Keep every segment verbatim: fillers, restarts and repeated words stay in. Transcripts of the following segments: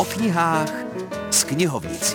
knihách s knihovnicí.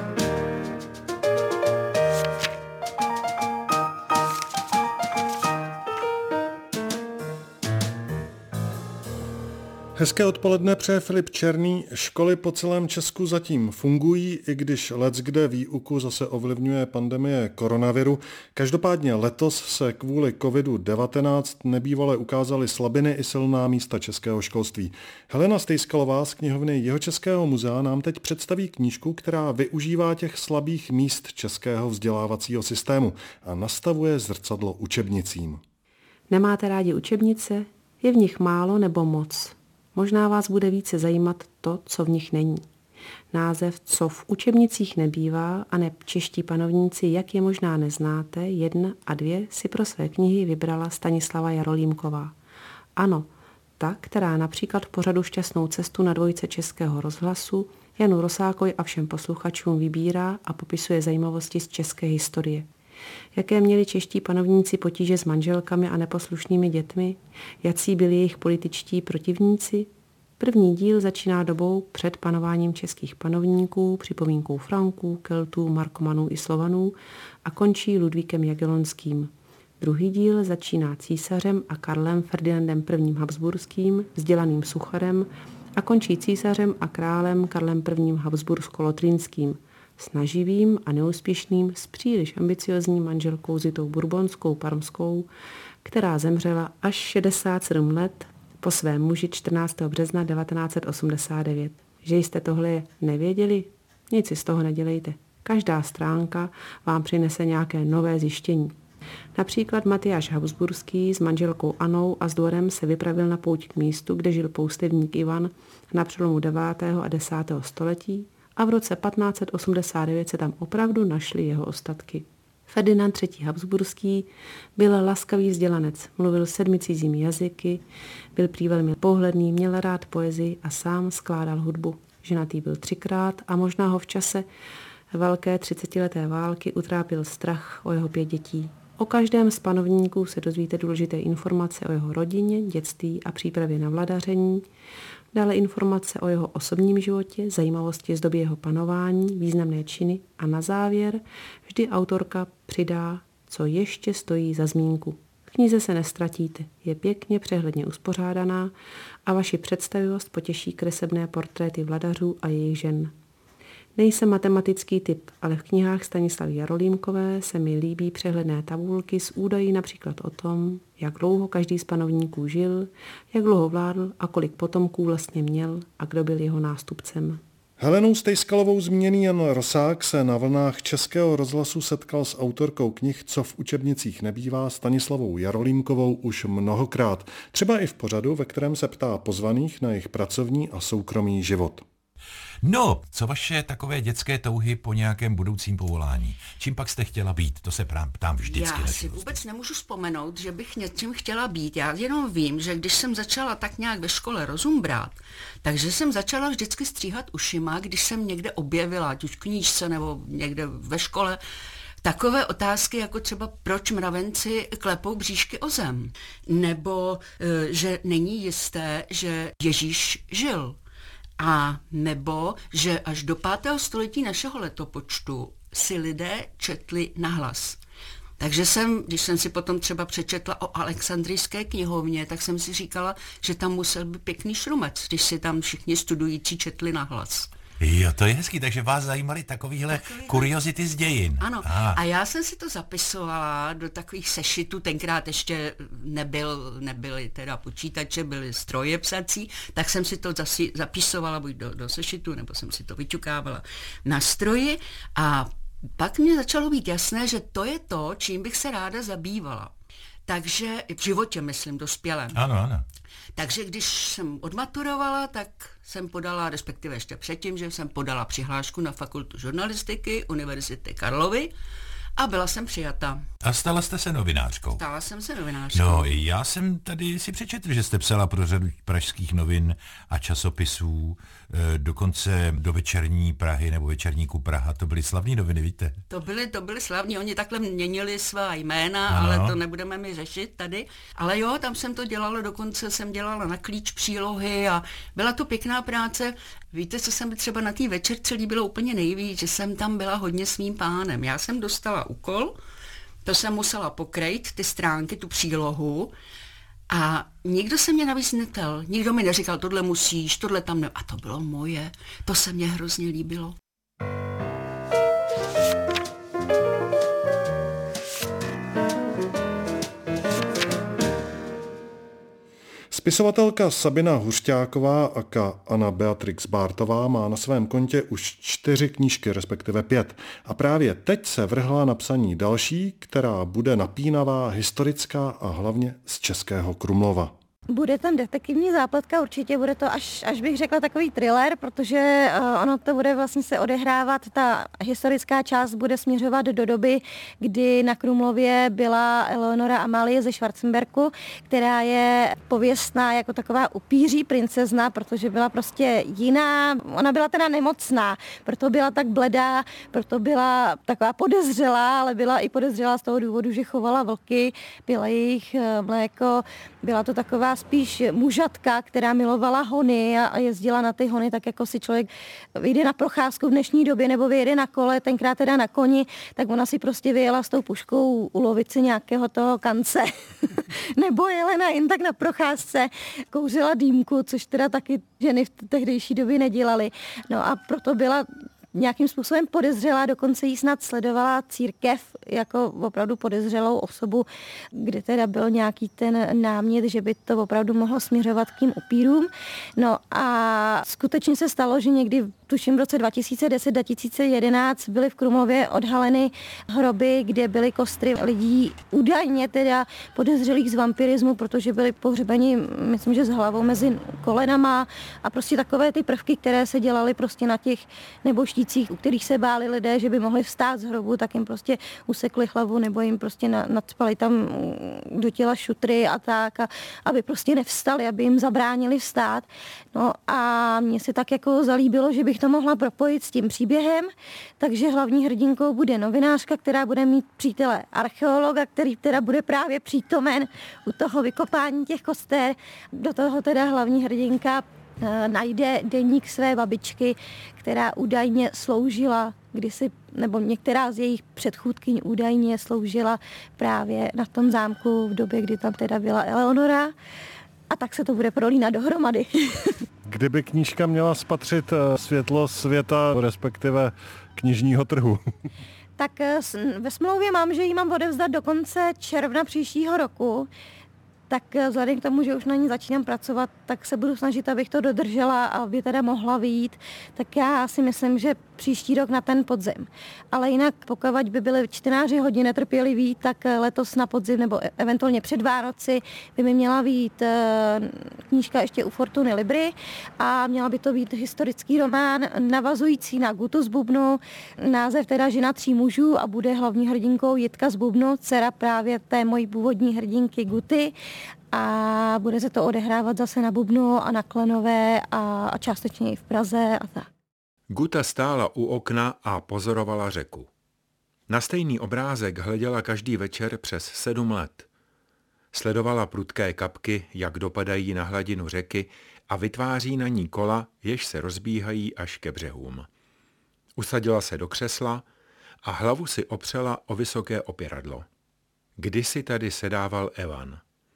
Hezké odpoledne přeje Filip Černý. Školy po celém Česku zatím fungují, i když leckde výuku zase ovlivňuje pandemie koronaviru. Každopádně letos se kvůli kovidu devatenáct nebývale ukázaly slabiny i silná místa českého školství. Helena Stejskalová z knihovny Jihočeského muzea nám teď představí knížku, která využívá těch slabých míst českého vzdělávacího systému a nastavuje zrcadlo učebnicím. Nemáte rádi učebnice? Je v nich málo nebo moc? Možná vás bude více zajímat to, co v nich není. Název Co v učebnicích nebývá a neb čeští panovníci, jak je možná neznáte, jedna a dvě si pro své knihy vybrala Stanislava Jarolímková. Ano, ta, která například v pořadu Šťastnou cestu na dvojce Českého rozhlasu Janu Rosákovi a všem posluchačům vybírá a popisuje zajímavosti z české historie. Jaké měli čeští panovníci potíže s manželkami a neposlušnými dětmi? Jací byli jejich političtí protivníci? První díl začíná dobou před panováním českých panovníků, připomínkou Franků, Keltů, Markomanů i Slovanů a končí Ludvíkem Jagellonským. Druhý díl začíná císařem a Karlem Ferdinandem I. Habsburským, vzdělaným sucharem a končí císařem a králem Karlem I. Habsbursko-Lotrinským. Snaživým a neúspěšným s příliš ambiciozní manželkou Zitou Bourbonskou Parmskou, která zemřela až šedesát sedm let po svém muži čtrnáctého března devatenáct set osmdesát devět. Že jste tohle nevěděli? Nic si z toho nedělejte. Každá stránka vám přinese nějaké nové zjištění. Například Matyáš Habsburský s manželkou Anou a s dvorem se vypravil na pouť k místu, kde žil poustevník Ivan na přelomu devátého a desátého století, a v roce patnáct set osmdesát devět se tam opravdu našly jeho ostatky. Ferdinand třetí. Habsburský byl laskavý vzdělanec, mluvil sedmi cizími jazyky, byl prý velmi pohledný, měl rád poezii a sám skládal hudbu. Ženatý byl třikrát a možná ho v čase velké třicetileté války utrápil strach o jeho pět dětí. O každém z panovníků se dozvíte důležité informace o jeho rodině, dětství a přípravě na vladaření, dále informace o jeho osobním životě, zajímavosti z doby jeho panování, významné činy a na závěr vždy autorka přidá, co ještě stojí za zmínku. V knize se nestratíte, je pěkně přehledně uspořádaná a vaši představivost potěší kresebné portréty vladařů a jejich žen. Nejsem matematický typ, ale v knihách Stanislavy Jarolímkové se mi líbí přehledné tabulky s údaji například o tom, jak dlouho každý z panovníků žil, jak dlouho vládl a kolik potomků vlastně měl a kdo byl jeho nástupcem. Helenou Stejskalovou zmíněný Jan Rosák se na vlnách Českého rozhlasu setkal s autorkou knih Co v učebnicích nebývá Stanislavou Jarolímkovou už mnohokrát, třeba i v pořadu, ve kterém se ptá pozvaných na jejich pracovní a soukromý život. No, co vaše takové dětské touhy po nějakém budoucím povolání? Čím pak jste chtěla být? To se ptám vždycky. Já si vůbec nemůžu vzpomenout, že bych něčím chtěla být. Já jenom vím, že když jsem začala tak nějak ve škole rozum brát, takže jsem začala vždycky stříhat ušima, když jsem někde objevila, ať už v knížce nebo někde ve škole, takové otázky, jako třeba proč mravenci klepou bříšky o zem, nebo že není jisté, že Ježíš žil. A nebo, že až do pátého století našeho letopočtu si lidé četli nahlas. Takže jsem, když jsem si potom třeba přečetla o Alexandrijské knihovně, tak jsem si říkala, že tam musel být pěkný šrumec, když si tam všichni studující četli nahlas. Jo, to je hezký, takže vás zajímaly takovýhle Takový kuriozity z dějin. Ano, ah. A já jsem si to zapisovala do takových sešitů, tenkrát ještě nebyl, nebyly teda počítače, byly stroje psací, tak jsem si to zasi, zapisovala buď do, do sešitu, nebo jsem si to vyťukávala na stroji a pak mě začalo být jasné, že to je to, čím bych se ráda zabývala. Takže v životě, myslím, dospělém. Ano, ano. Takže když jsem odmaturovala, tak jsem podala, respektive ještě předtím, že jsem podala přihlášku na fakultu žurnalistiky Univerzity Karlovy A byla jsem přijata. A stala jste se novinářkou? Stala jsem se novinářkou. No, já jsem tady si přečetl, že jste psala pro řadu pražských novin a časopisů, dokonce do Večerní Prahy nebo Večerníku Praha. To byly slavné noviny, víte? To byly, to byly slavní, oni takhle měnili svá jména, ano. Ale to nebudeme mi řešit tady. Ale jo, tam jsem to dělala, dokonce jsem dělala na klíč přílohy a byla to pěkná práce. Víte, co se mi třeba na té večerce líbilo úplně nejvíc, že jsem tam byla hodně svým pánem. Já jsem dostala úkol, to jsem musela pokrejt, ty stránky, tu přílohu, a nikdo se mě navíc netel, nikdo mi neříkal, tohle musíš, tohle tam ne... A to bylo moje, to se mně hrozně líbilo. Spisovatelka Sabina Hušťáková aka Anna Beatrix Bártová má na svém kontě už čtyři knížky, respektive pět. A právě teď se vrhla na psaní další, která bude napínavá, historická a hlavně z Českého Krumlova. Bude tam detektivní zápletka, určitě bude to až, až bych řekla takový thriller, protože uh, ono to bude vlastně se odehrávat, ta historická část bude směřovat do doby, kdy na Krumlově byla Eleonora Amálie ze Schwarzenberku, která je pověstná jako taková upíří princezna, protože byla prostě jiná, ona byla teda nemocná, proto byla tak bledá, proto byla taková podezřelá, ale byla i podezřelá z toho důvodu, že chovala vlky, pila jejich mléko, byla to taková spíš mužatka, která milovala hony a jezdila na ty hony, tak jako si člověk vyjde na procházku v dnešní době nebo vyjede na kole, tenkrát teda na koni, tak ona si prostě vyjela s tou puškou ulovit si nějakého toho kance. Nebo Jelena jen tak na procházce kouřila dýmku, což teda taky ženy v tehdejší době nedělaly. No a proto byla nějakým způsobem podezřelá, dokonce jí snad sledovala církev jako opravdu podezřelou osobu, kde teda byl nějaký ten námět, že by to opravdu mohlo směřovat k tím upírům. No a skutečně se stalo, že někdy tuším v roce dva tisíce deset dva tisíce jedenáct byly v Krumlově odhaleny hroby, kde byly kostry lidí údajně teda podezřelých z vampirismu, protože byli pohřbeni, myslím, že s hlavou mezi kolenama a prostě takové ty prvky, které se dělaly prostě na těch neboštících, u kterých se báli lidé, že by mohli vstát z hrobu, tak jim prostě usekli hlavu nebo jim prostě nacpali tam do těla šutry a tak, a aby prostě nevstali, aby jim zabránili vstát. No a mně se tak jako zalíbilo, že bych to mohla propojit s tím příběhem, takže hlavní hrdinkou bude novinářka, která bude mít přítele archeologa, který teda bude právě přítomen u toho vykopání těch koster. Do toho teda hlavní hrdinka e, najde deník své babičky, která údajně sloužila kdysi, nebo některá z jejich předchůdkyň údajně sloužila právě na tom zámku v době, kdy tam teda byla Eleonora. A tak se to bude prolínat dohromady. Kdyby knížka měla spatřit světlo světa, respektive knižního trhu? Tak ve smlouvě mám, že ji mám odevzdat do konce června příštího roku. Tak vzhledem k tomu, že už na ní začínám pracovat, tak se budu snažit, abych to dodržela a aby teda mohla vyjít. Tak já si myslím, že příští rok na ten podzim. Ale jinak, pokud by byli čtenáři hodně netrpěliví, tak letos na podzim nebo eventuálně před Vánoci by mi měla vyjít knížka ještě u Fortuny Libry a měla by to být historický román navazující na Gutu z Bubnu. Název teda Žena tří mužů a bude hlavní hrdinkou Jitka z Bubnu, dcera právě té mojí původní hrdinky Guty. A bude se to odehrávat zase na Bubnu a na Klenové a, a částečně i v Praze a tak. Guta stála u okna a pozorovala řeku. Na stejný obrázek hleděla každý večer přes sedm let. Sledovala prudké kapky, jak dopadají na hladinu řeky a vytváří na ní kola, jež se rozbíhají až ke břehům. Usadila se do křesla a hlavu si opřela o vysoké opěradlo. Kdysi tady sedával Evan.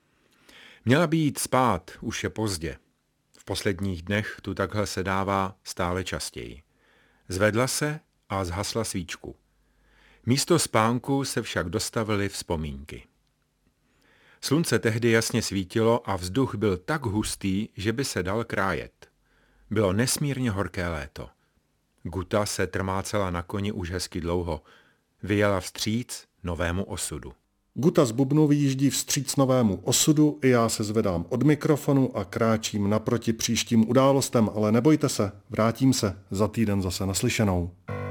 Měla by jít spát, už je pozdě. V posledních dnech tu takhle sedává stále častěji. Zvedla se a zhasla svíčku. Místo spánku se však dostavily vzpomínky. Slunce tehdy jasně svítilo a vzduch byl tak hustý, že by se dal krájet. Bylo nesmírně horké léto. Guta se trmácela na koni už hezky dlouho. Vyjela vstříc novému osudu. Guta z Bubnu vyjíždí vstříc novému osudu, i já se zvedám od mikrofonu a kráčím naproti příštím událostem, ale nebojte se, vrátím se za týden zase naslyšenou.